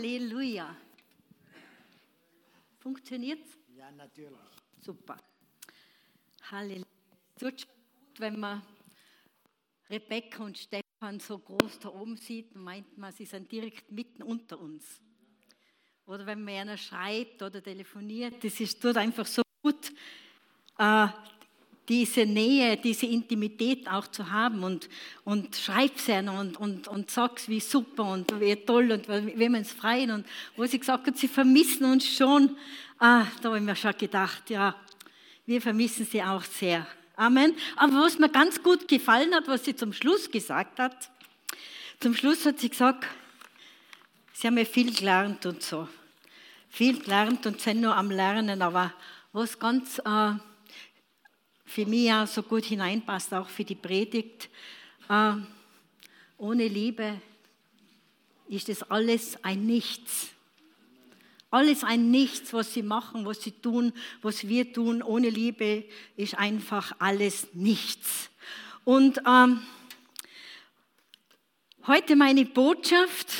Halleluja. Funktioniert's? Ja, natürlich. Super. Halleluja. Es tut schon gut, wenn man Rebecca und Stefan so groß da oben sieht, meint man, sie sind direkt mitten unter uns. Oder wenn man einer schreibt oder telefoniert, tut einfach so gut, diese Nähe, diese Intimität auch zu haben und schreib's einer und sag's, wie super und wie toll und wie wir uns freuen. Und wo sie gesagt hat, sie vermissen uns schon, da habe ich mir schon gedacht, ja, wir vermissen sie auch sehr. Amen. Aber was mir ganz gut gefallen hat, was sie zum Schluss gesagt hat, zum Schluss hat sie gesagt, sie haben ja viel gelernt und so. Viel gelernt und sind nur am Lernen, aber was ganz für mich auch so gut hineinpasst, auch für die Predigt, ohne Liebe ist das alles ein Nichts. Alles ein Nichts, was sie machen, was sie tun, was wir tun. Ohne Liebe ist einfach alles nichts. Und heute meine Botschaft.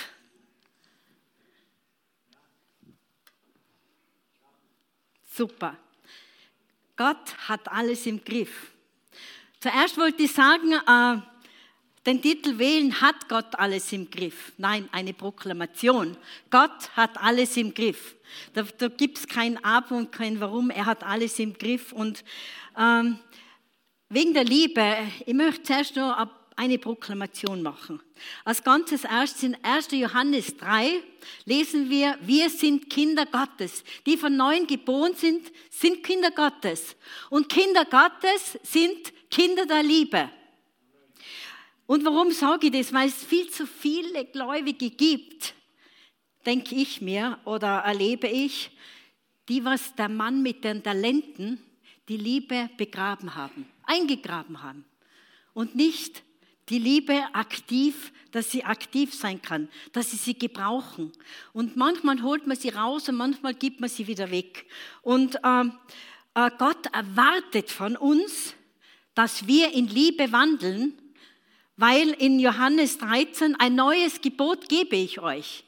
Super. Gott hat alles im Griff. Zuerst wollte ich sagen, den Titel wählen, hat Gott alles im Griff? Nein, eine Proklamation. Gott hat alles im Griff. Da gibt es kein Aber und kein Warum, er hat alles im Griff. Und wegen der Liebe, ich möchte zuerst noch eine Proklamation machen. Als ganzes erstes in 1. Johannes 3 lesen wir sind Kinder Gottes. Die von Neuem geboren sind, sind Kinder Gottes. Und Kinder Gottes sind Kinder der Liebe. Und warum sage ich das? Weil es viel zu viele Gläubige gibt, denke ich mir oder erlebe ich, die, was der Mann mit den Talenten, die Liebe begraben haben, eingegraben haben. Und nicht die Liebe aktiv, dass sie aktiv sein kann, dass sie gebrauchen. Und manchmal holt man sie raus und manchmal gibt man sie wieder weg. Und Gott erwartet von uns, dass wir in Liebe wandeln, weil in Johannes 13 ein neues Gebot gebe ich euch,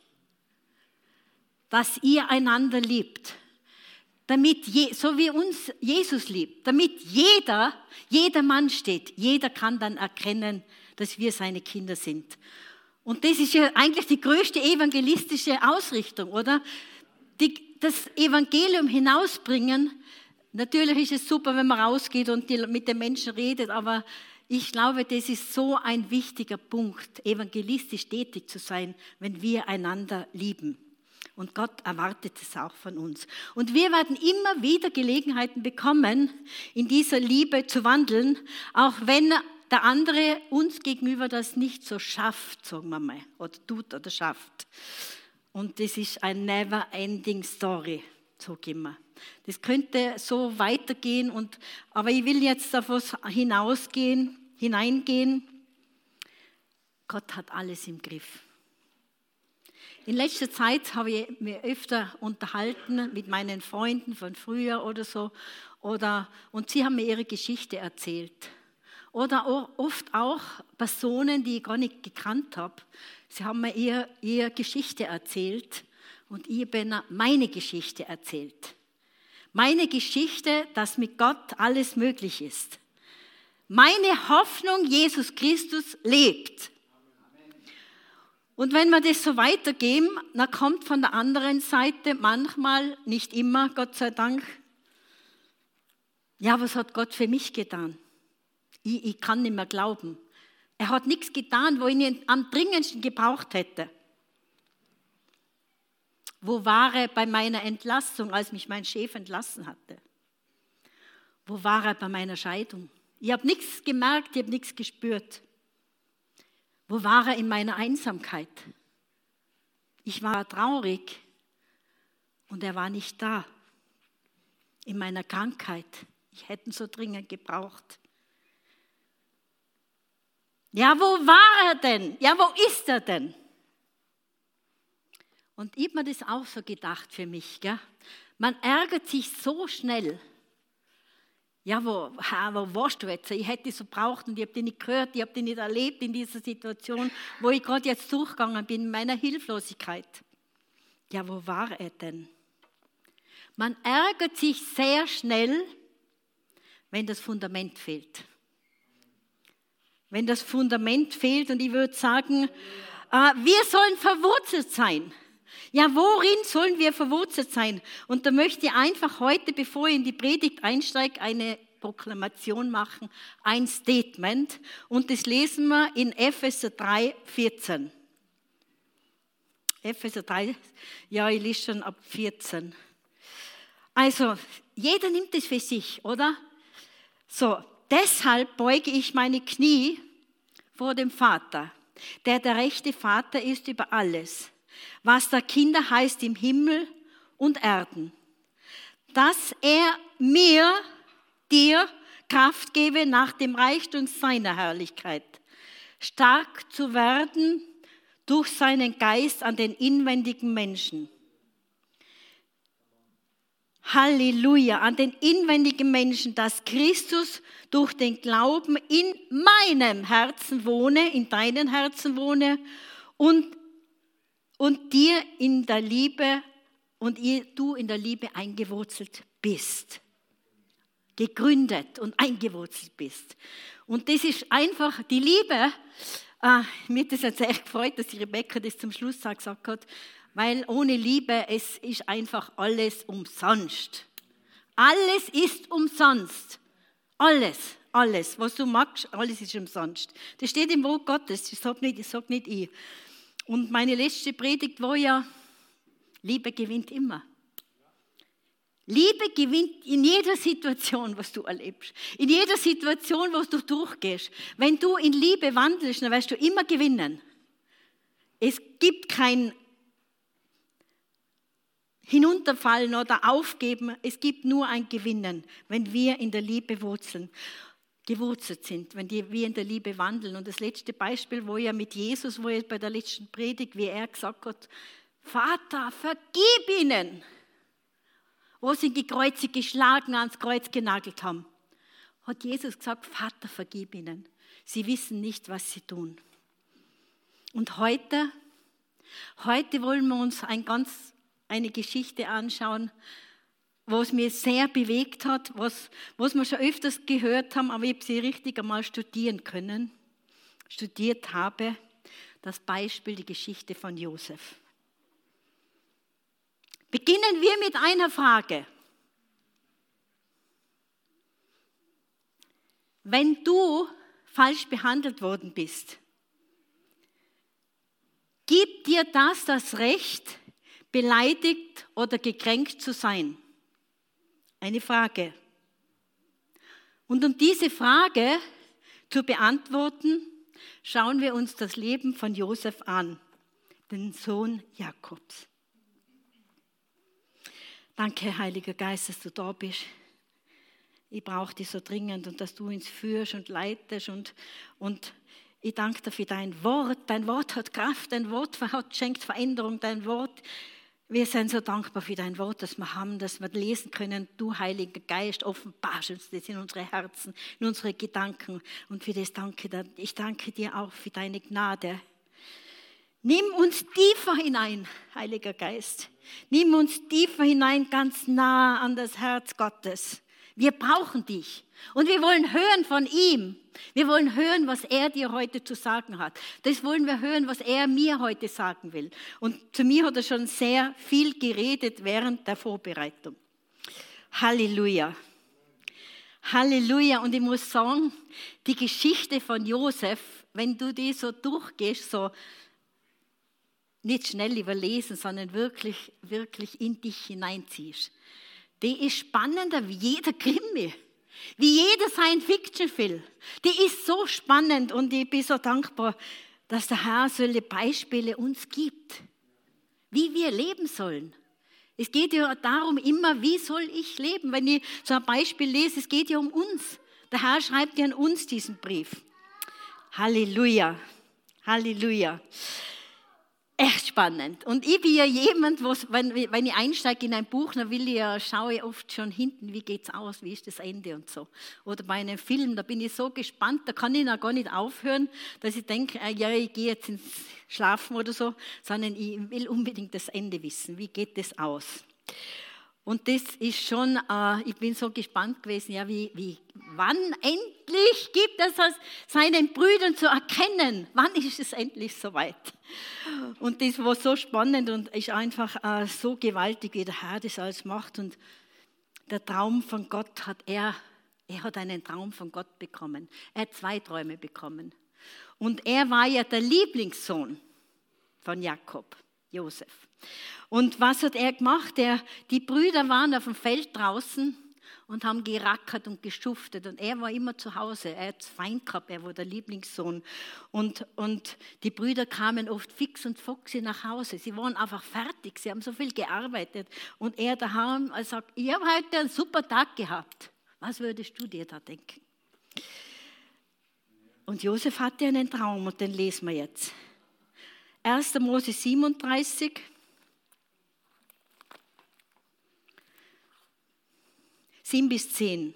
dass ihr einander liebt. Damit, so wie uns Jesus liebt, damit jeder Mann steht, jeder kann dann erkennen, dass wir seine Kinder sind. Und das ist ja eigentlich die größte evangelistische Ausrichtung, oder? Das Evangelium hinausbringen, natürlich ist es super, wenn man rausgeht und mit den Menschen redet, aber ich glaube, das ist so ein wichtiger Punkt, evangelistisch tätig zu sein, wenn wir einander lieben. Und Gott erwartet es auch von uns. Und wir werden immer wieder Gelegenheiten bekommen, in dieser Liebe zu wandeln, auch wenn der andere uns gegenüber das nicht so schafft, sagen wir mal, oder tut oder schafft. Und das ist eine never-ending Story, sage ich immer. Das könnte so weitergehen, aber ich will jetzt auf was hineingehen. Gott hat alles im Griff. In letzter Zeit habe ich mich öfter unterhalten mit meinen Freunden von früher oder so, und sie haben mir ihre Geschichte erzählt. Oder oft auch Personen, die ich gar nicht gekannt habe. Sie haben mir ihre Geschichte erzählt und ich bin meine Geschichte erzählt. Meine Geschichte, dass mit Gott alles möglich ist. Meine Hoffnung, Jesus Christus lebt. Und wenn wir das so weitergeben, dann kommt von der anderen Seite manchmal, nicht immer, Gott sei Dank, ja, was hat Gott für mich getan? Ich kann nicht mehr glauben. Er hat nichts getan, wo ich ihn am dringendsten gebraucht hätte. Wo war er bei meiner Entlassung, als mich mein Chef entlassen hatte? Wo war er bei meiner Scheidung? Ich habe nichts gemerkt, ich habe nichts gespürt. Wo war er in meiner Einsamkeit? Ich war traurig und er war nicht da. In meiner Krankheit. Ich hätte ihn so dringend gebraucht. Ja, wo war er denn? Ja, wo ist er denn? Und ich habe mir das auch so gedacht für mich. Gell? Man ärgert sich so schnell. Ja, wo warst du jetzt? Ich hätte dich so gebraucht und ich habe dich nicht gehört, ich habe dich nicht erlebt in dieser Situation, wo ich gerade jetzt durchgegangen bin, in meiner Hilflosigkeit. Ja, wo war er denn? Man ärgert sich sehr schnell, wenn das Fundament fehlt. Wenn das Fundament fehlt, und ich würde sagen, wir sollen verwurzelt sein. Ja, worin sollen wir verwurzelt sein? Und da möchte ich einfach heute, bevor ich in die Predigt einsteige, eine Proklamation machen, ein Statement. Und das lesen wir in Epheser 3, 14. Epheser 3, ja, ich lese schon ab 14. Also, jeder nimmt es für sich, oder? So, deshalb beuge ich meine Knie vor dem Vater, der rechte Vater ist über alles, was da Kinder heißt im Himmel und Erden, dass er mir, dir Kraft gebe nach dem Reichtum seiner Herrlichkeit, stark zu werden durch seinen Geist an den inwendigen Menschen. Halleluja, an den inwendigen Menschen, dass Christus durch den Glauben in meinem Herzen wohne, in deinem Herzen wohne und dir in der Liebe und du in der Liebe eingewurzelt bist. Gegründet und eingewurzelt bist. Und das ist einfach die Liebe. Mir hat das jetzt echt gefreut, dass die Rebecca das zum Schluss gesagt hat, weil ohne Liebe, es ist einfach alles umsonst. Alles ist umsonst. Alles, was du magst, alles ist umsonst. Das steht im Wort Gottes, das sag nicht ich. Und meine letzte Predigt war ja, Liebe gewinnt immer. Liebe gewinnt in jeder Situation, was du erlebst. In jeder Situation, wo du durchgehst. Wenn du in Liebe wandelst, dann wirst du immer gewinnen. Es gibt kein Hinunterfallen oder Aufgeben. Es gibt nur ein Gewinnen, wenn wir in der Liebe gewurzelt sind, wenn wir in der Liebe wandeln. Und das letzte Beispiel, wo ja mit Jesus, wo er bei der letzten Predigt, wie er gesagt hat, Vater, vergib ihnen. Wo sie die Kreuze geschlagen, ans Kreuz genagelt haben, hat Jesus gesagt, Vater, vergib ihnen. Sie wissen nicht, was sie tun. Und heute wollen wir uns eine Geschichte anschauen, was mir sehr bewegt hat, was wir schon öfters gehört haben, aber ich habe sie richtig einmal studiert habe, das Beispiel, die Geschichte von Josef. Beginnen wir mit einer Frage. Wenn du falsch behandelt worden bist, gibt dir das Recht, beleidigt oder gekränkt zu sein? Eine Frage. Und um diese Frage zu beantworten, schauen wir uns das Leben von Josef an, den Sohn Jakobs. Danke, Heiliger Geist, dass du da bist. Ich brauche dich so dringend und dass du uns führst und leitest und ich danke dir für dein Wort. Dein Wort hat Kraft, dein Wort schenkt Veränderung, dein Wort. Wir sind so dankbar für dein Wort, das wir haben, dass wir lesen können. Du, Heiliger Geist, offenbarst uns das in unsere Herzen, in unsere Gedanken. Und für das ich danke dir auch für deine Gnade. Nimm uns tiefer hinein, Heiliger Geist. Nimm uns tiefer hinein, ganz nah an das Herz Gottes. Wir brauchen dich. Und wir wollen hören von ihm. Wir wollen hören, was er dir heute zu sagen hat. Das wollen wir hören, was er mir heute sagen will. Und zu mir hat er schon sehr viel geredet während der Vorbereitung. Halleluja. Halleluja. Und ich muss sagen, die Geschichte von Josef, wenn du die so durchgehst, so nicht schnell überlesen, sondern wirklich, wirklich in dich hineinziehst, die ist spannender wie jeder Krimi. Wie jeder Science-Fiction-Film. Die ist so spannend und ich bin so dankbar, dass der Herr solche Beispiele uns gibt, wie wir leben sollen. Es geht ja darum immer, wie soll ich leben? Wenn ich so ein Beispiel lese, es geht ja um uns. Der Herr schreibt ja an uns diesen Brief. Halleluja, Halleluja. Echt spannend. Und ich bin ja jemand, wenn ich einsteige in ein Buch, dann schaue ich oft schon hinten, wie geht es aus, wie ist das Ende und so. Oder bei einem Film, da bin ich so gespannt, da kann ich noch gar nicht aufhören, dass ich denke, ja, ich gehe jetzt ins Schlafen oder so, sondern ich will unbedingt das Ende wissen, wie geht das aus. Und das ist schon, ich bin so gespannt gewesen, ja, wann endlich gibt es seinen Brüdern zu erkennen, wann ist es endlich soweit? Und das war so spannend und ist einfach so gewaltig, wie der Herr das alles macht. Und der Traum von Gott er hat einen Traum von Gott bekommen. Er hat 2 Träume bekommen. Und er war ja der Lieblingssohn von Jakob, Josef. Und was hat er gemacht? Die Brüder waren auf dem Feld draußen und haben gerackert und geschuftet. Und er war immer zu Hause. Er hat Feind gehabt, er war der Lieblingssohn. Und die Brüder kamen oft fix und foxy nach Hause. Sie waren einfach fertig, sie haben so viel gearbeitet. Und er daheim sagt, ich habe heute einen super Tag gehabt. Was würdest du dir da denken? Und Josef hatte einen Traum und den lesen wir jetzt. 1. Mose 37. 7-10.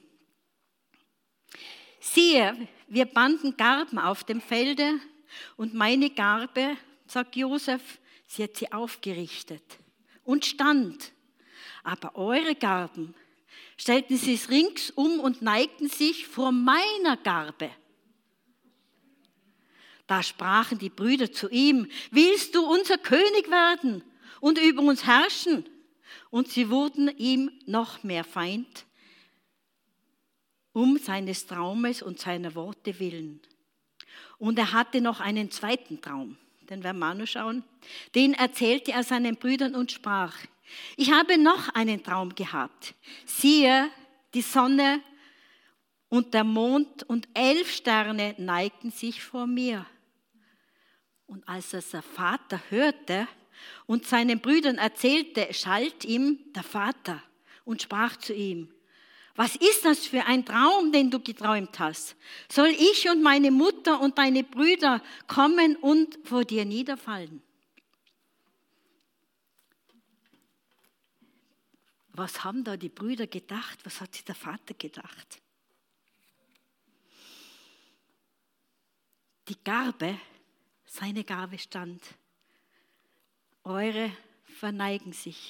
Siehe, wir banden Garben auf dem Felde und meine Garbe, sagt Josef, sie hat sie aufgerichtet und stand. Aber eure Garben stellten sie ringsum und neigten sich vor meiner Garbe. Da sprachen die Brüder zu ihm, willst du unser König werden und über uns herrschen? Und sie wurden ihm noch mehr Feind, um seines Traumes und seiner Worte willen. Und er hatte noch einen zweiten Traum, den werden wir auch noch schauen. Den erzählte er seinen Brüdern und sprach, ich habe noch einen Traum gehabt. Siehe, die Sonne und der Mond und 11 Sterne neigten sich vor mir. Und als das der Vater hörte und seinen Brüdern erzählte, schalt ihm der Vater und sprach zu ihm, was ist das für ein Traum, den du geträumt hast? Soll ich und meine Mutter und deine Brüder kommen und vor dir niederfallen? Was haben da die Brüder gedacht? Was hat sich der Vater gedacht? Die Garbe, seine Garbe stand. Eure verneigen sich.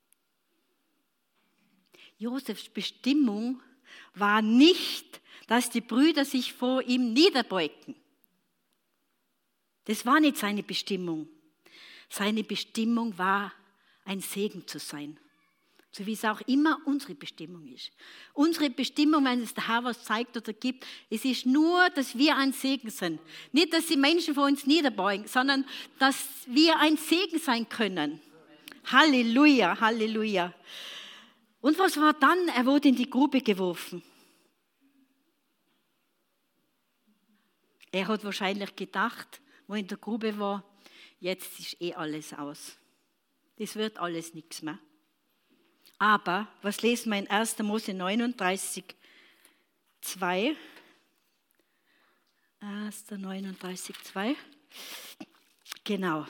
Josefs Bestimmung war nicht, dass die Brüder sich vor ihm niederbeugten. Das war nicht seine Bestimmung. Seine Bestimmung war, ein Segen zu sein. So wie es auch immer unsere Bestimmung ist. Unsere Bestimmung, wenn es der Herr was zeigt oder gibt, es ist nur, dass wir ein Segen sind. Nicht, dass die Menschen vor uns niederbeugen, sondern dass wir ein Segen sein können. Halleluja, Halleluja. Und was war dann? Er wurde in die Grube geworfen. Er hat wahrscheinlich gedacht, wo er in der Grube war, jetzt ist alles aus. Das wird alles nichts mehr. Aber, was lesen wir in 1. Mose 39, 2? 1. 39, 2. Genau.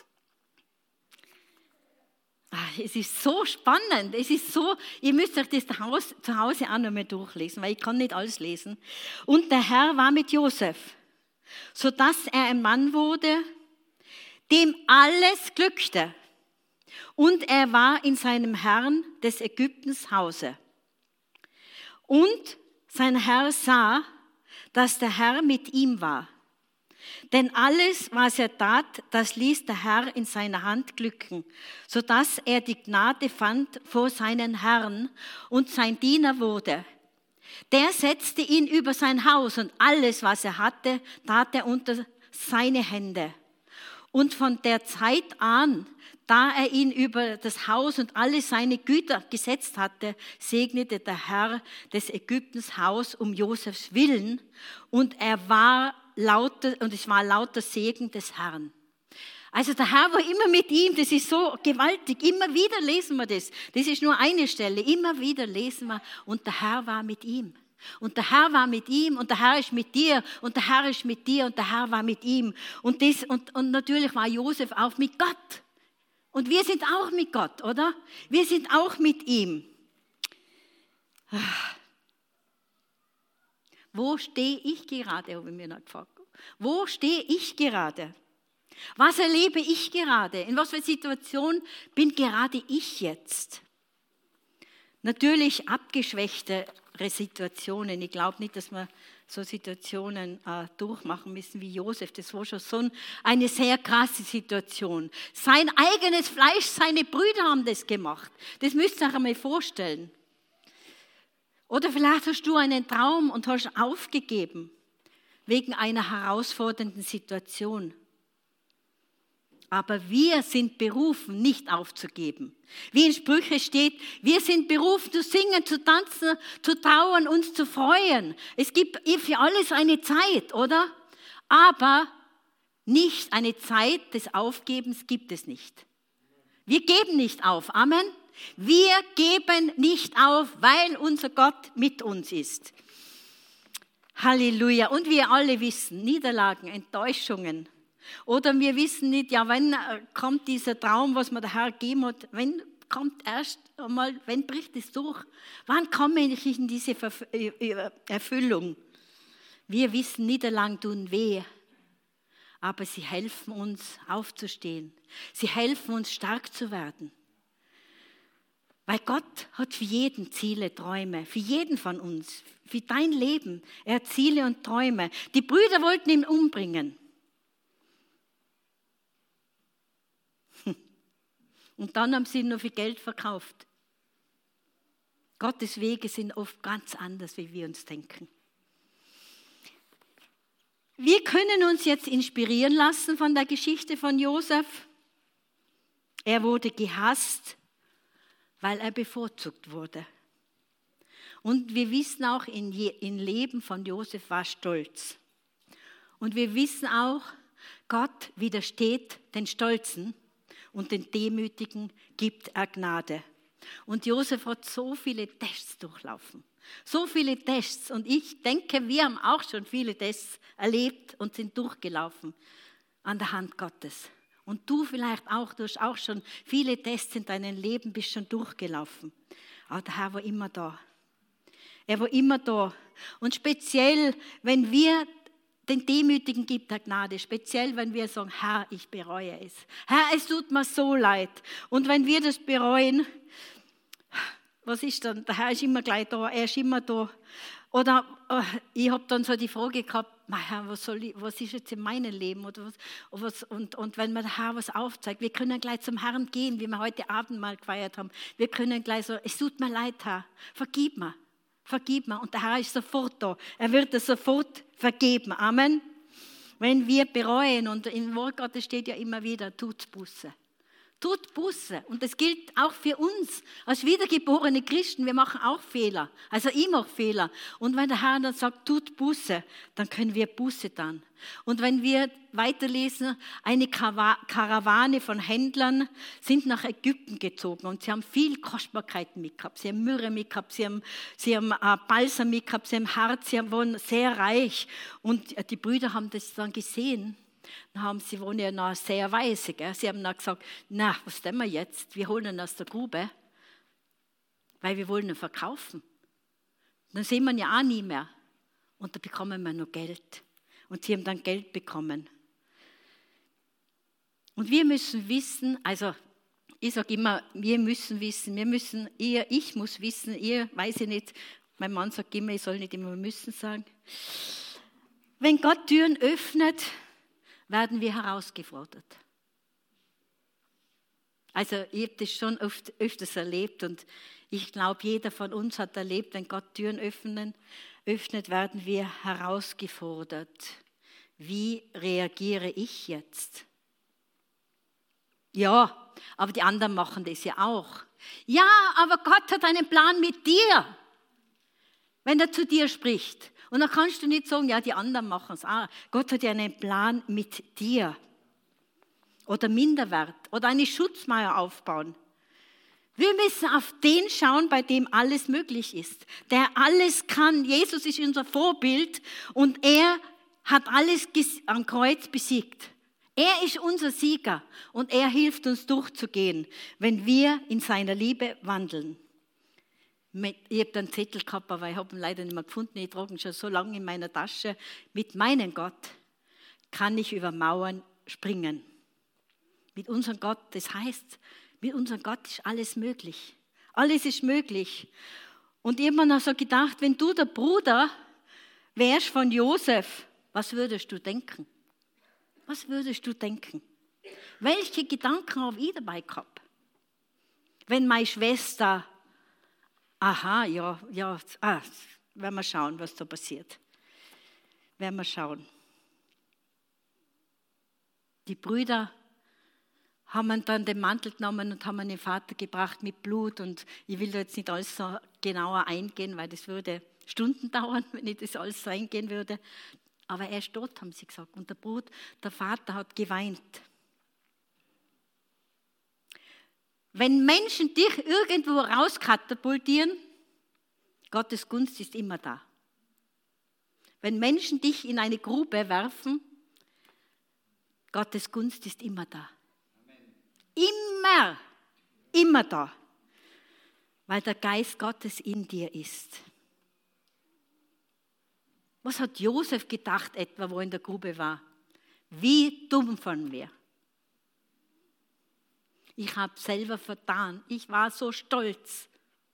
Es ist so spannend, es ist so, ihr müsst euch das zu Hause auch noch mal durchlesen, weil ich kann nicht alles lesen. Und der Herr war mit Josef, sodass er ein Mann wurde, dem alles glückte. Und er war in seinem Herrn des Ägyptens Hause. Und sein Herr sah, dass der Herr mit ihm war. Denn alles, was er tat, das ließ der Herr in seiner Hand glücken, sodass er die Gnade fand vor seinen Herrn und sein Diener wurde. Der setzte ihn über sein Haus und alles, was er hatte, tat er unter seine Hände. Und von der Zeit an, da er ihn über das Haus und alle seine Güter gesetzt hatte, segnete der Herr des Ägyptens Haus um Josefs Willen und es war lauter Segen des Herrn. Also der Herr war immer mit ihm, das ist so gewaltig, immer wieder lesen wir das. Das ist nur eine Stelle, immer wieder lesen wir und der Herr war mit ihm. Und der Herr war mit ihm und der Herr ist mit dir und der Herr ist mit dir und der Herr war mit ihm. Und natürlich war Josef auch mit Gott. Und wir sind auch mit Gott, oder? Wir sind auch mit ihm. Wo stehe ich gerade, habe ich mir noch gefragt. Wo stehe ich gerade? Was erlebe ich gerade? In was für Situation bin gerade ich jetzt? Natürlich abgeschwächtere Situationen. Ich glaube nicht, dass wir so Situationen durchmachen müssen wie Josef. Das war schon so eine sehr krasse Situation. Sein eigenes Fleisch, seine Brüder haben das gemacht. Das müsst ihr euch einmal vorstellen. Oder vielleicht hast du einen Traum und hast aufgegeben wegen einer herausfordernden Situation. Aber wir sind berufen, nicht aufzugeben. Wie in Sprüche steht, wir sind berufen zu singen, zu tanzen, zu trauern, uns zu freuen. Es gibt für alles eine Zeit, oder? Aber nicht eine Zeit des Aufgebens gibt es nicht. Wir geben nicht auf. Amen. Wir geben nicht auf, weil unser Gott mit uns ist. Halleluja. Und wir alle wissen, Niederlagen, Enttäuschungen. Oder wir wissen nicht, ja, wann kommt dieser Traum, was mir der Herr gegeben hat, wenn kommt erst einmal, wenn bricht es durch? Wann komme ich in diese Erfüllung? Wir wissen, Niederlagen tun weh, aber sie helfen uns aufzustehen. Sie helfen uns stark zu werden. Weil Gott hat für jeden Ziele, Träume, für jeden von uns, für dein Leben. Er hat Ziele und Träume. Die Brüder wollten ihn umbringen. Und dann haben sie ihn nur für Geld verkauft. Gottes Wege sind oft ganz anders, wie wir uns denken. Wir können uns jetzt inspirieren lassen von der Geschichte von Josef. Er wurde gehasst, weil er bevorzugt wurde. Und wir wissen auch, im Leben von Josef war Stolz. Und wir wissen auch, Gott widersteht den Stolzen und den Demütigen gibt er Gnade. Und Josef hat so viele Tests durchlaufen. So viele Tests. Und ich denke, wir haben auch schon viele Tests erlebt und sind durchgelaufen an der Hand Gottes. Und du vielleicht auch, du hast auch schon viele Tests in deinem Leben, bist schon durchgelaufen. Aber der Herr war immer da. Er war immer da. Und speziell, wenn wir den Demütigen gibt er Gnade, speziell wenn wir sagen, Herr, ich bereue es. Herr, es tut mir so leid. Und wenn wir das bereuen, was ist dann? Der Herr ist immer gleich da, er ist immer da. Oder ich habe dann so die Frage gehabt, Herr, was ist jetzt in meinem Leben? Oder was, und wenn mir der Herr was aufzeigt, wir können gleich zum Herrn gehen, wie wir heute Abend mal gefeiert haben. Wir können gleich so, es tut mir leid, Herr, vergib mir. Vergib mir. Und der Herr ist sofort da. Er wird es sofort vergeben. Amen. Wenn wir bereuen, und im Wort Gottes steht ja immer wieder, tut Buße. Tut Buße. Und das gilt auch für uns als wiedergeborene Christen. Wir machen auch Fehler. Also ich mache Fehler. Und wenn der Herr dann sagt, tut Buße, dann können wir Buße tun. Und wenn wir weiterlesen, eine Karawane von Händlern sind nach Ägypten gezogen und sie haben viel Kostbarkeiten mitgehabt. Sie haben Myrrhe mitgehabt, sie haben Balsam mitgehabt, sie haben Harz, sie waren sehr reich. Und die Brüder haben das dann gesehen. Sie waren ja noch sehr weise. Gell? Sie haben dann gesagt, na, was tun wir jetzt? Wir holen ihn aus der Grube, weil wir wollen ihn verkaufen. Dann sehen wir ihn ja auch nie mehr. Und da bekommen wir noch Geld. Und sie haben dann Geld bekommen. Und wir müssen wissen, also ich sage immer, wir müssen wissen, ich muss wissen, ihr, weiß ich nicht, mein Mann sagt immer, ich soll nicht immer müssen sagen. Wenn Gott Türen öffnet, werden wir herausgefordert. Also ich habe das schon öfters erlebt und ich glaube, jeder von uns hat erlebt, wenn Gott Türen öffnet, werden wir herausgefordert. Wie reagiere ich jetzt? Ja, aber die anderen machen das ja auch. Ja, aber Gott hat einen Plan mit dir, wenn er zu dir spricht. Und dann kannst du nicht sagen, ja, die anderen machen es auch. Gott hat ja einen Plan mit dir. Oder Minderwert. Oder eine Schutzmauer aufbauen. Wir müssen auf den schauen, bei dem alles möglich ist, der alles kann. Jesus ist unser Vorbild und er hat alles am Kreuz besiegt. Er ist unser Sieger und er hilft uns durchzugehen, wenn wir in seiner Liebe wandeln. Ich habe einen Zettel gehabt, aber ich habe ihn leider nicht mehr gefunden. Ich trage ihn schon so lange in meiner Tasche. Mit meinem Gott kann ich über Mauern springen. Mit unserem Gott, das heißt, mit unserem Gott ist alles möglich. Alles ist möglich. Und ich habe mir noch so gedacht, wenn du der Bruder wärst von Josef, was würdest du denken? Was würdest du denken? Welche Gedanken habe ich dabei gehabt? Wenn meine Schwester, werden wir schauen, was da passiert. Werden wir schauen. Die Brüder haben dann den Mantel genommen und haben den Vater gebracht mit Blut. Und ich will da jetzt nicht alles so genauer eingehen, weil das würde Stunden dauern, wenn ich das alles so eingehen würde. Aber er ist tot, haben sie gesagt. Und der Vater hat geweint. Wenn Menschen dich irgendwo rauskatapultieren, Gottes Gunst ist immer da. Wenn Menschen dich in eine Grube werfen, Gottes Gunst ist immer da. Immer da. Weil der Geist Gottes in dir ist. Was hat Josef gedacht etwa, wo er in der Grube war? Wie dumm von mir. Ich habe selber vertan. Ich war so stolz.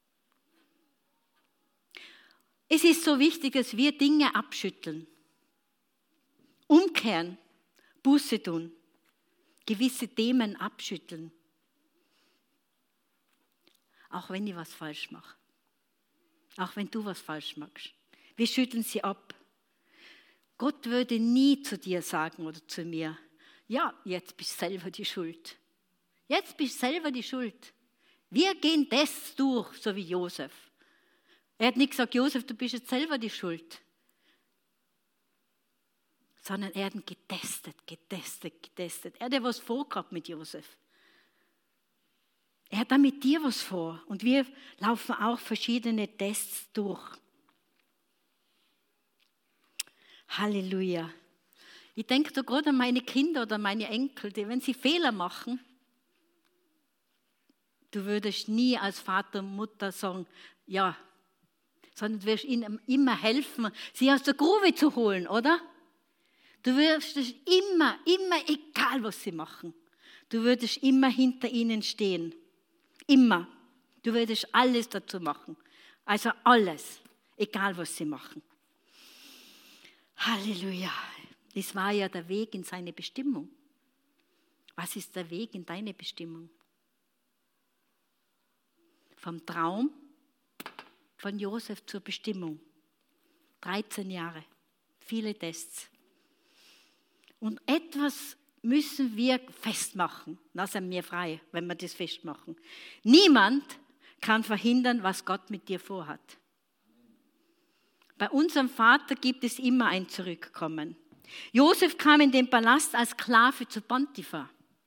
Es ist so wichtig, dass wir Dinge abschütteln. Umkehren, Buße tun, gewisse Themen abschütteln. Auch wenn ich was falsch mache. Auch wenn du was falsch machst. Wir schütteln sie ab. Gott würde nie zu dir sagen oder zu mir, ja, jetzt bist du selber die Schuld. Jetzt bist du selber die Schuld. Wir gehen das durch, so wie Josef. Er hat nicht gesagt, Josef, du bist jetzt selber die Schuld. Sondern er hat ihn getestet. Er hat ja was vorgehabt mit Josef. Er hat da mit dir was vor. Und wir laufen auch verschiedene Tests durch. Halleluja. Ich denke da gerade an meine Kinder oder meine Enkel, die, wenn sie Fehler machen, du würdest nie als Vater und Mutter sagen, ja, sondern du wirst ihnen immer helfen, sie aus der Grube zu holen, oder? Du würdest immer, egal was sie machen, du würdest immer hinter ihnen stehen. Immer. Du würdest alles dazu machen. Also alles, egal was sie machen. Halleluja. Das war ja der Weg in seine Bestimmung. Was ist der Weg in deine Bestimmung? Vom Traum von Josef zur Bestimmung. 13 Jahre, viele Tests. Und etwas müssen wir festmachen. Das sind wir frei, wenn wir das festmachen. Niemand kann verhindern, was Gott mit dir vorhat. Bei unserem Vater gibt es immer ein Zurückkommen. Josef kam in den Palast als Sklave zu Potiphar.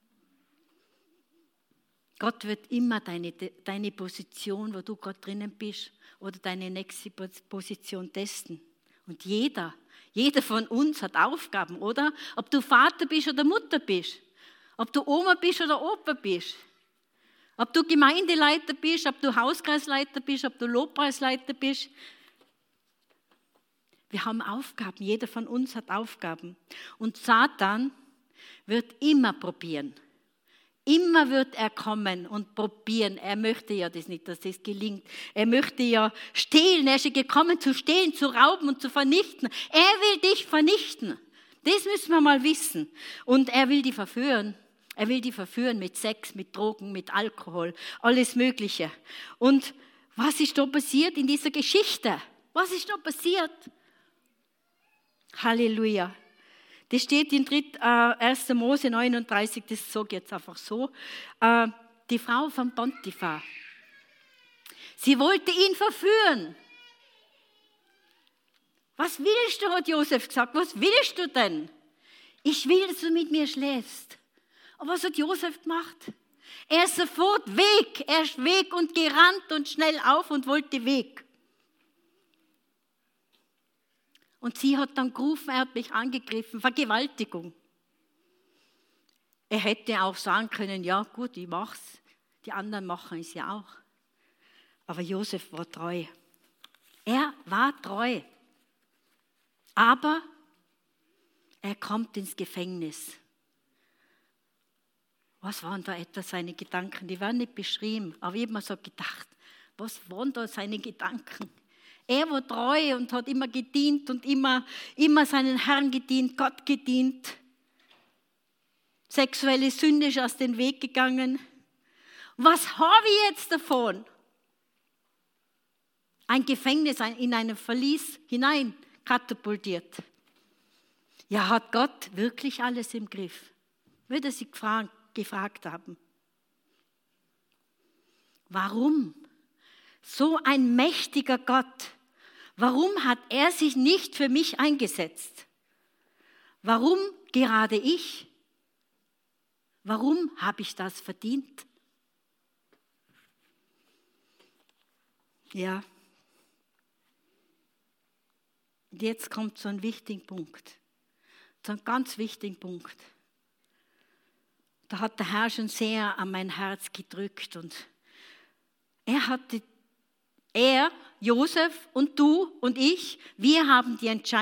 Gott wird immer deine Position, wo du gerade drinnen bist, oder deine nächste Position testen. Und jeder von uns hat Aufgaben, oder? Ob du Vater bist oder Mutter bist. Ob du Oma bist oder Opa bist. Ob du Gemeindeleiter bist, ob du Hauskreisleiter bist, ob du Lobpreisleiter bist. Wir haben Aufgaben, jeder von uns hat Aufgaben. Und Satan wird immer probieren. Immer wird er kommen und probieren. Er möchte ja das nicht, dass das gelingt. Er möchte ja stehlen. Er ist ja gekommen zu stehlen, zu rauben und zu vernichten. Er will dich vernichten. Das müssen wir mal wissen. Und er will dich verführen. Er will dich verführen mit Sex, mit Drogen, mit Alkohol, alles Mögliche. Und was ist da passiert in dieser Geschichte? Was ist da passiert? Halleluja. Das steht in 1. Mose 39, das sage ich jetzt einfach so. Die Frau von Potiphar. Sie wollte ihn verführen. Was willst du, hat Josef gesagt. Was willst du denn? Ich will, dass du mit mir schläfst. Aber was hat Josef gemacht? Er ist sofort weg. Er ist weg und gerannt und schnell auf und wollte weg. Und sie hat dann gerufen, er hat mich angegriffen, Vergewaltigung. Er hätte auch sagen können, ja gut, ich mach's. Die anderen machen es ja auch. Aber Josef war treu. Er war treu. Aber er kommt ins Gefängnis. Was waren da etwa seine Gedanken? Die werden nicht beschrieben, aber ich habe mir so gedacht, was waren da seine Gedanken? Er war treu und hat immer gedient und immer seinen Herrn gedient, Gott gedient. Sexuelle Sünde ist aus dem Weg gegangen. Was habe ich jetzt davon? Ein Gefängnis in einen Verlies hinein katapultiert. Ja, hat Gott wirklich alles im Griff? Würde sie gefragt haben. Warum? So ein mächtiger Gott. Warum hat er sich nicht für mich eingesetzt? Warum gerade ich? Warum habe ich das verdient? Ja. Und jetzt kommt so ein wichtiger Punkt. So ein ganz wichtiger Punkt. Da hat der Herr schon sehr an mein Herz gedrückt und Josef und du und ich, wir haben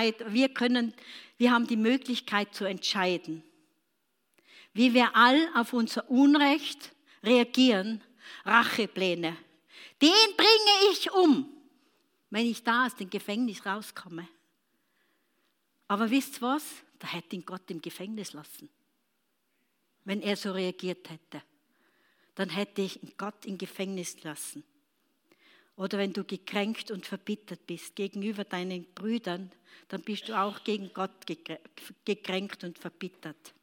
die Möglichkeit zu entscheiden, wie wir all auf unser Unrecht reagieren, Rachepläne. Den bringe ich um, wenn ich da aus dem Gefängnis rauskomme. Aber wisst ihr was? Da hätte ihn Gott im Gefängnis lassen. Wenn er so reagiert hätte, dann hätte ich Gott im Gefängnis lassen. Oder wenn du gekränkt und verbittert bist gegenüber deinen Brüdern, dann bist du auch gegen Gott gekränkt und verbittert.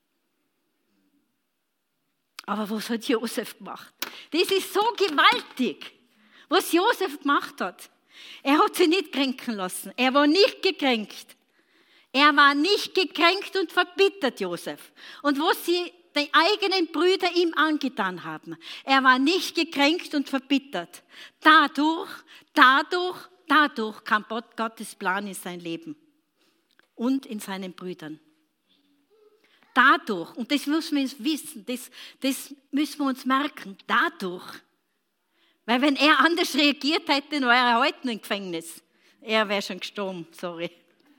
Aber was hat Josef gemacht? Das ist so gewaltig, was Josef gemacht hat. Er hat sie nicht kränken lassen. Er war nicht gekränkt. Er war nicht gekränkt und verbittert, Josef. Und was die eigenen Brüder ihm angetan haben. Er war nicht gekränkt und verbittert. Dadurch kam Gottes Plan in sein Leben und in seinen Brüdern. Dadurch, und das müssen wir wissen, das müssen wir uns merken, dadurch. Weil wenn er anders reagiert hätte, dann wäre er heute noch im Gefängnis. Er wäre schon gestorben, sorry.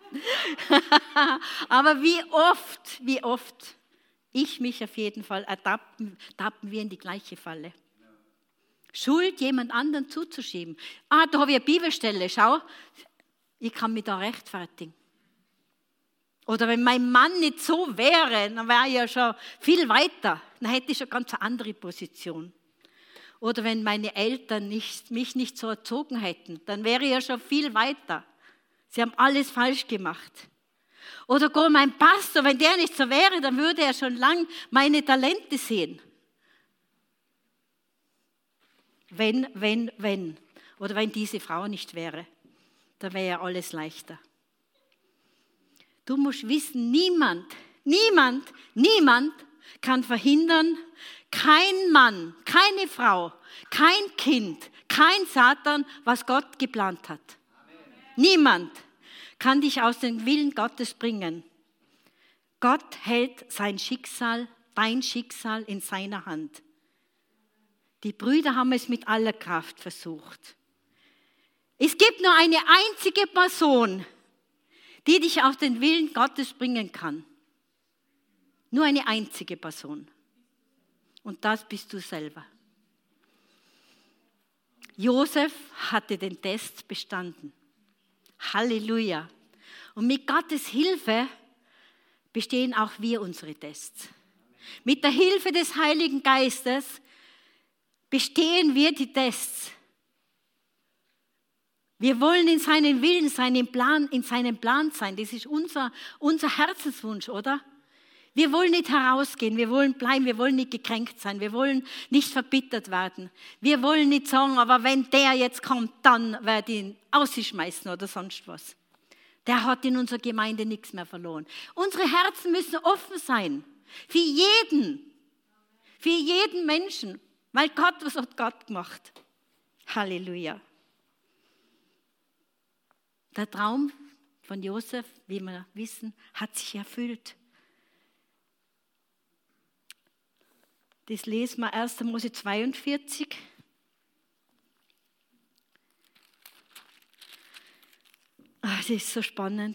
Aber wie oft ich mich auf jeden Fall tappen wir in die gleiche Falle. Schuld jemand anderen zuzuschieben. Da habe ich eine Bibelstelle, schau, ich kann mich da rechtfertigen. Oder wenn mein Mann nicht so wäre, dann wäre ich ja schon viel weiter. Dann hätte ich schon ganz eine andere Position. Oder wenn meine Eltern mich nicht so erzogen hätten, dann wäre ich ja schon viel weiter. Sie haben alles falsch gemacht. Oder gar mein Pastor, wenn der nicht so wäre, dann würde er schon lang meine Talente sehen. Wenn. Oder wenn diese Frau nicht wäre, dann wäre ja alles leichter. Du musst wissen, niemand kann verhindern, kein Mann, keine Frau, kein Kind, kein Satan, was Gott geplant hat. Amen. Niemand kann dich aus dem Willen Gottes bringen. Gott hält dein Schicksal in seiner Hand. Die Brüder haben es mit aller Kraft versucht. Es gibt nur eine einzige Person, die dich auf den Willen Gottes bringen kann. Nur eine einzige Person. Und das bist du selber. Josef hatte den Test bestanden. Halleluja. Und mit Gottes Hilfe bestehen auch wir unsere Tests. Mit der Hilfe des Heiligen Geistes bestehen wir die Tests. Wir wollen in seinen Willen, in seinem Plan sein. Das ist unser Herzenswunsch, oder? Wir wollen nicht herausgehen, wir wollen bleiben, wir wollen nicht gekränkt sein, wir wollen nicht verbittert werden. Wir wollen nicht sagen, aber wenn der jetzt kommt, dann werde ich ihn ausschmeißen oder sonst was. Der hat in unserer Gemeinde nichts mehr verloren. Unsere Herzen müssen offen sein. Für Für jeden Menschen. Weil Gott, was hat Gott gemacht? Halleluja. Der Traum von Josef, wie wir wissen, hat sich erfüllt. Das lesen wir 1. Mose 42. Das ist so spannend.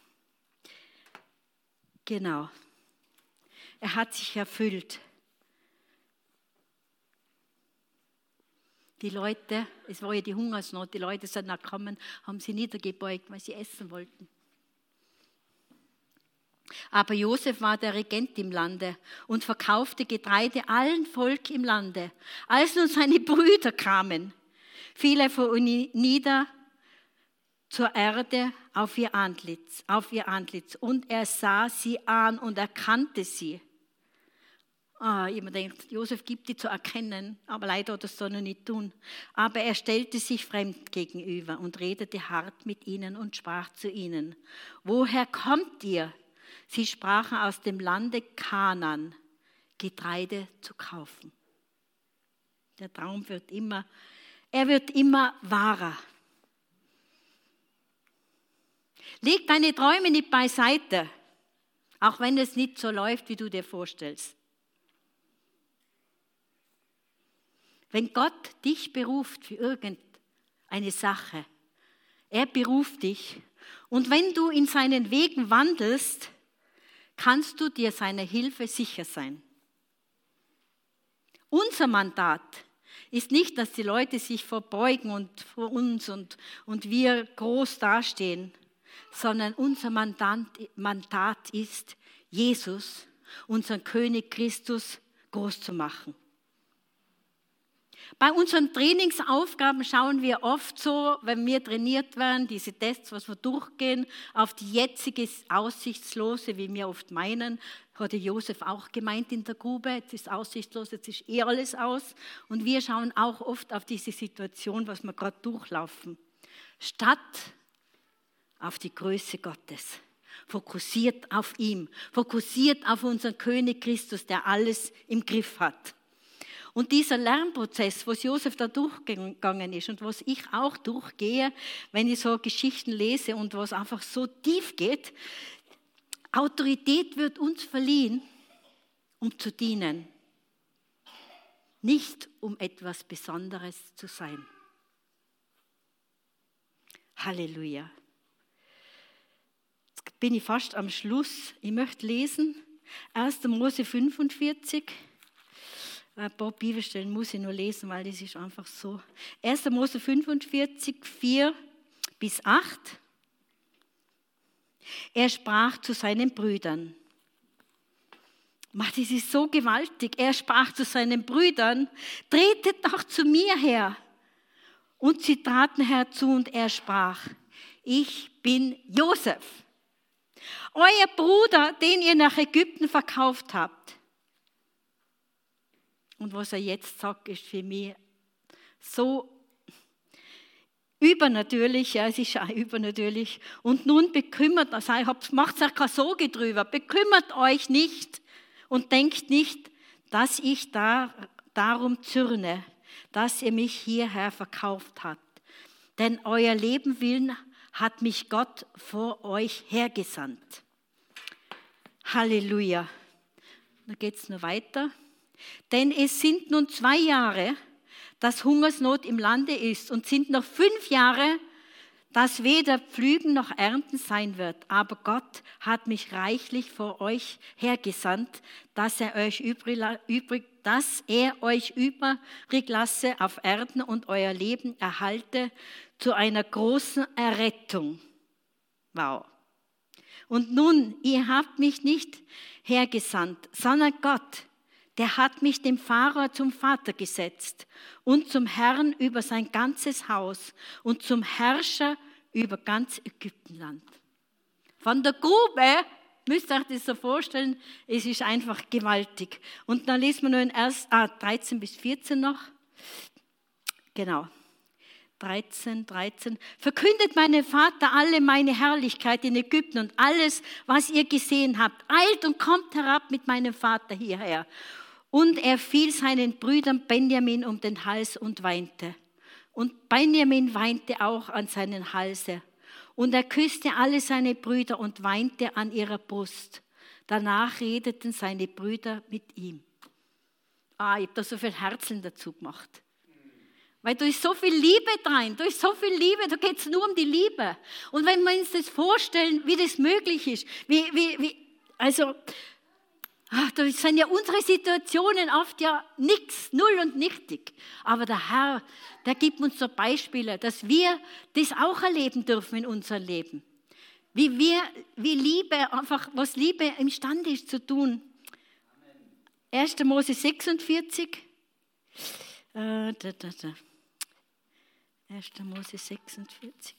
Genau. Er hat sich erfüllt. Die Leute, es war ja die Hungersnot, die Leute sind gekommen, haben sie niedergebeugt, weil sie essen wollten. Aber Josef war der Regent im Lande und verkaufte Getreide allen Volk im Lande. Als nun seine Brüder kamen, fiel er vor ihnen nieder zur Erde auf ihr Antlitz. Und er sah sie an und erkannte sie. Ich mir denkt, Josef gibt die zu erkennen, aber leider hat er es so noch nicht tun. Aber er stellte sich fremd gegenüber und redete hart mit ihnen und sprach zu ihnen: Woher kommt ihr? Sie sprachen: aus dem Lande Kanaan, Getreide zu kaufen. Der Traum wird immer wahrer. Leg deine Träume nicht beiseite, auch wenn es nicht so läuft, wie du dir vorstellst. Wenn Gott dich beruft für irgendeine Sache, er beruft dich, und wenn du in seinen Wegen wandelst, kannst du dir seiner Hilfe sicher sein. Unser Mandat ist nicht, dass die Leute sich verbeugen und vor uns und wir groß dastehen, sondern unser Mandat ist, Jesus, unseren König Christus, groß zu machen. Bei unseren Trainingsaufgaben schauen wir oft so, wenn wir trainiert werden, diese Tests, was wir durchgehen, auf die jetzige Aussichtslose, wie wir oft meinen, hatte Josef auch gemeint in der Grube, jetzt ist aussichtslos, jetzt ist alles aus. Und wir schauen auch oft auf diese Situation, was wir gerade durchlaufen, statt auf die Größe Gottes. Fokussiert auf ihn, fokussiert auf unseren König Christus, der alles im Griff hat. Und dieser Lernprozess, was Josef da durchgegangen ist und was ich auch durchgehe, wenn ich so Geschichten lese und was einfach so tief geht, Autorität wird uns verliehen, um zu dienen, nicht um etwas Besonderes zu sein. Halleluja. Jetzt bin ich fast am Schluss. Ich möchte lesen 1. Mose 45. Ein paar Bibelstellen muss ich nur lesen, weil das ist einfach so. 1. Mose 45, 4 bis 8. Er sprach zu seinen Brüdern. Das ist so gewaltig. Er sprach zu seinen Brüdern: Tretet doch zu mir her. Und sie traten herzu und er sprach: Ich bin Josef, euer Bruder, den ihr nach Ägypten verkauft habt. Und was er jetzt sagt, ist für mich so übernatürlich, ja, es ist auch übernatürlich. Und nun bekümmert, also macht euch keine Sorge drüber, bekümmert euch nicht und denkt nicht, dass ich darum zürne, dass ihr mich hierher verkauft habt. Denn euer Leben willen hat mich Gott vor euch hergesandt. Halleluja. Dann geht es noch weiter. Denn es sind nun 2 Jahre, dass Hungersnot im Lande ist, und sind noch 5 Jahre, dass weder Pflügen noch Ernten sein wird. Aber Gott hat mich reichlich vor euch hergesandt, dass er euch übrig lasse auf Erden und euer Leben erhalte zu einer großen Errettung. Wow. Und nun, ihr habt mich nicht hergesandt, sondern Gott, der hat mich dem Pharao zum Vater gesetzt und zum Herrn über sein ganzes Haus und zum Herrscher über ganz Ägyptenland. Von der Grube, müsst ihr euch das so vorstellen, es ist einfach gewaltig. Und dann lesen wir nur in 13 bis 14 noch. Genau. 13. Verkündet meinem Vater alle meine Herrlichkeit in Ägypten und alles, was ihr gesehen habt. Eilt und kommt herab mit meinem Vater hierher. Und er fiel seinen Brüdern Benjamin um den Hals und weinte. Und Benjamin weinte auch an seinen Halse. Und er küsste alle seine Brüder und weinte an ihrer Brust. Danach redeten seine Brüder mit ihm. Ich habe da so viel Herzeln dazu gemacht. Weil da ist so viel Liebe drin, da ist so viel Liebe, da geht es nur um die Liebe. Und wenn wir uns das vorstellen, wie das möglich ist, da sind ja unsere Situationen oft ja nichts, null und nichtig. Aber der Herr, der gibt uns so Beispiele, dass wir das auch erleben dürfen in unserem Leben. Wie Liebe, einfach was Liebe imstande ist zu tun. 1. Mose 46. 1. Mose 46.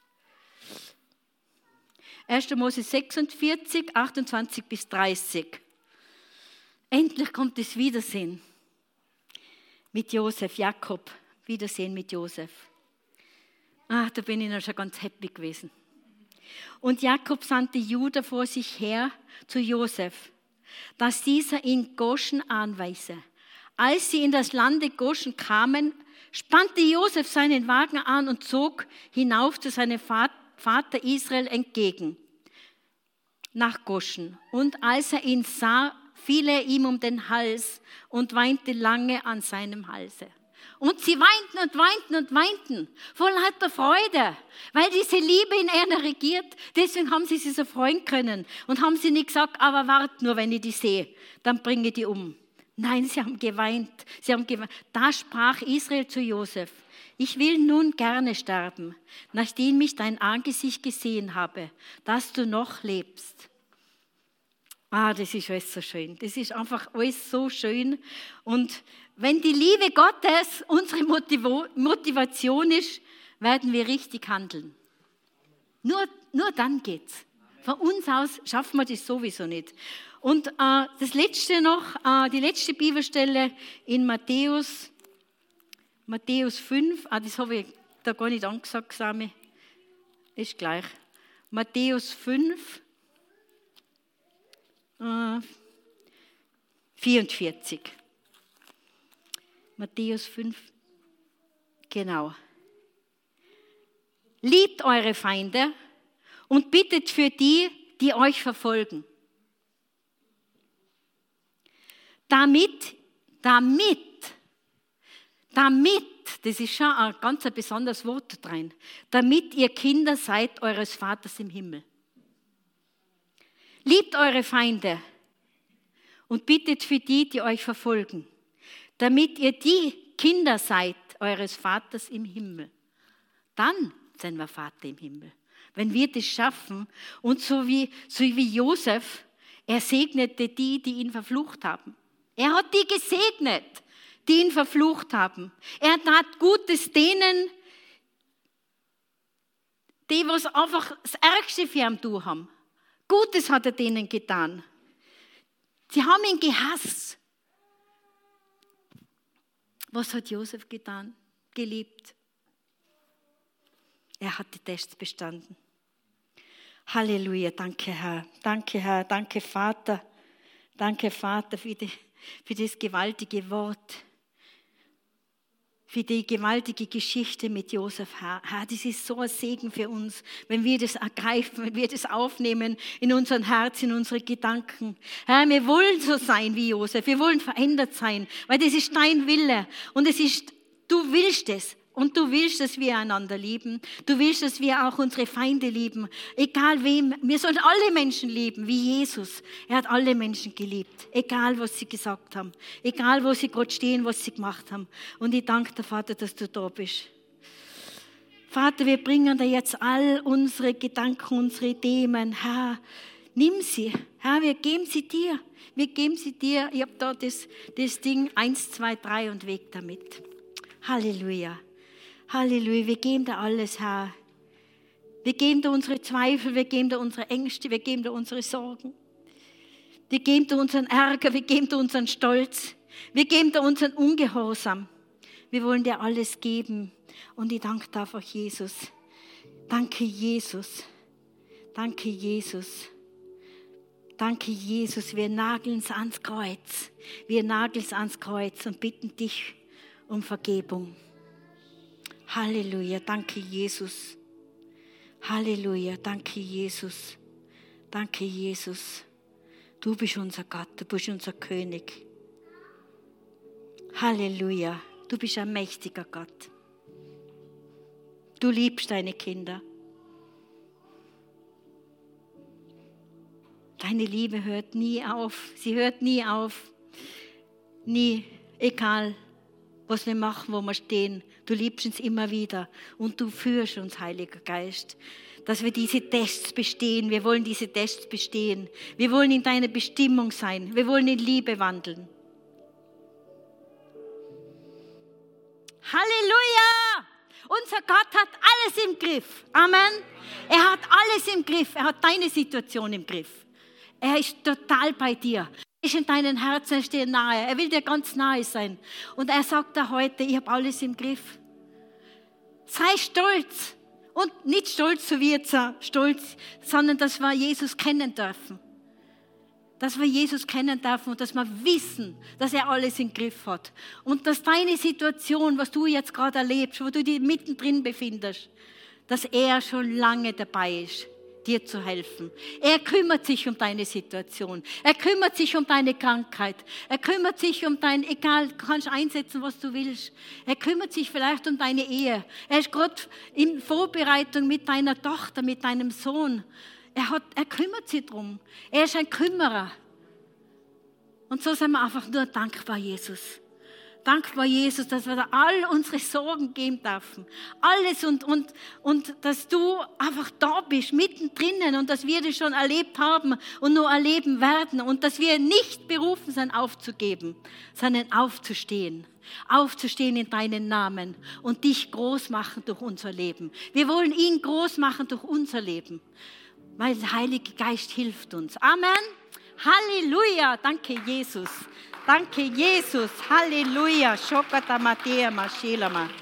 1. Mose 46, 28 bis 30. Endlich kommt das Wiedersehen mit Josef, Jakob. Wiedersehen mit Josef. Da bin ich noch schon ganz happy gewesen. Und Jakob sandte Juda vor sich her zu Josef, dass dieser ihn Goschen anweise. Als sie in das Lande Goschen kamen, spannte Josef seinen Wagen an und zog hinauf zu seinem Vater Israel entgegen, nach Goschen. Und als er ihn sah, fiel er ihm um den Hals und weinte lange an seinem Halse. Und sie weinten und weinten und weinten, voll lauter Freude, weil diese Liebe in ihnen regiert. Deswegen haben sie sich so freuen können und haben sie nicht gesagt, aber wart nur, wenn ich die sehe, dann bringe ich die um. Nein, sie haben geweint. Da sprach Israel zu Josef: Ich will nun gerne sterben, nachdem ich dein Angesicht gesehen habe, dass du noch lebst. Das ist alles so schön. Das ist einfach alles so schön. Und wenn die Liebe Gottes unsere Motivation ist, werden wir richtig handeln. Nur dann geht's. Von uns aus schaffen wir das sowieso nicht. Und das letzte noch, die letzte Bibelstelle in Matthäus 5, das habe ich da gar nicht angesagt, Sami, ist gleich. Matthäus 5, 44. Matthäus 5, genau. Liebt eure Feinde und bittet für die, die euch verfolgen. Damit, das ist schon ein ganz besonderes Wort drin, damit ihr Kinder seid eures Vaters im Himmel. Liebt eure Feinde und bittet für die, die euch verfolgen, damit ihr die Kinder seid eures Vaters im Himmel. Dann sind wir Vater im Himmel. Wenn wir das schaffen und so wie Josef, er segnete die, die ihn verflucht haben. Er hat die gesegnet, die ihn verflucht haben. Er tat Gutes denen, die was einfach das Ärgste für ihn tun haben. Gutes hat er denen getan. Sie haben ihn gehasst. Was hat Josef getan? Geliebt. Er hat die Tests bestanden. Halleluja, danke Herr, danke Vater. Danke Vater für das gewaltige Wort. Für die gewaltige Geschichte mit Josef, Herr. Das ist so ein Segen für uns, wenn wir das ergreifen, wenn wir das aufnehmen in unseren Herz, in unsere Gedanken. Herr, wir wollen so sein wie Josef, wir wollen verändert sein, weil das ist dein Wille und du willst es. Und du willst, dass wir einander lieben. Du willst, dass wir auch unsere Feinde lieben. Egal wem. Wir sollen alle Menschen lieben, wie Jesus. Er hat alle Menschen geliebt. Egal, was sie gesagt haben. Egal, wo sie gerade stehen, was sie gemacht haben. Und ich danke dir, Vater, dass du da bist. Vater, wir bringen dir jetzt all unsere Gedanken, unsere Themen. Herr, nimm sie. Herr, wir geben sie dir. Wir geben sie dir. Ich habe da das Ding 1, 2, 3 und weg damit. Halleluja. Halleluja, wir geben dir alles, Herr. Wir geben dir unsere Zweifel, wir geben dir unsere Ängste, wir geben dir unsere Sorgen. Wir geben dir unseren Ärger, wir geben dir unseren Stolz. Wir geben dir unseren Ungehorsam. Wir wollen dir alles geben. Und ich danke dir einfach, Jesus. Danke, Jesus. Danke, Jesus. Danke, Jesus. Wir nageln es ans Kreuz. Wir nageln es ans Kreuz und bitten dich um Vergebung. Halleluja. Danke, Jesus. Halleluja. Danke, Jesus. Danke, Jesus. Du bist unser Gott. Du bist unser König. Halleluja. Du bist ein mächtiger Gott. Du liebst deine Kinder. Deine Liebe hört nie auf. Sie hört nie auf. Nie. Egal, was wir machen, wo wir stehen. Du liebst uns immer wieder. Und du führst uns, Heiliger Geist, dass wir diese Tests bestehen. Wir wollen diese Tests bestehen. Wir wollen in deiner Bestimmung sein. Wir wollen in Liebe wandeln. Halleluja! Unser Gott hat alles im Griff. Amen. Er hat alles im Griff. Er hat deine Situation im Griff. Er ist total bei dir. Er ist in deinem Herzen, er steht nahe. Er will dir ganz nahe sein. Und er sagt dir heute, ich habe alles im Griff. Sei stolz. Und nicht stolz, so wie jetzt stolz, sondern dass wir Jesus kennen dürfen. Dass wir Jesus kennen dürfen und dass wir wissen, dass er alles im Griff hat. Und dass deine Situation, was du jetzt gerade erlebst, wo du dich mittendrin befindest, dass er schon lange dabei ist, dir zu helfen. Er kümmert sich um deine Situation. Er kümmert sich um deine Krankheit. Er kümmert sich um dein, egal, du kannst einsetzen, was du willst. Er kümmert sich vielleicht um deine Ehe. Er ist gerade in Vorbereitung mit deiner Tochter, mit deinem Sohn. Er kümmert sich drum. Er ist ein Kümmerer. Und so sind wir einfach nur dankbar, Jesus. Dankbar, Jesus, dass wir da all unsere Sorgen geben dürfen. Alles und dass du einfach da bist, mittendrin und dass wir das schon erlebt haben und nur erleben werden und dass wir nicht berufen sind, aufzugeben, sondern aufzustehen. Aufzustehen in deinen Namen und dich groß machen durch unser Leben. Wir wollen ihn groß machen durch unser Leben, weil der Heilige Geist hilft uns. Amen. Halleluja. Danke, Jesus. Danke, Jesus. Halleluja. Shokata Matea Mashilama.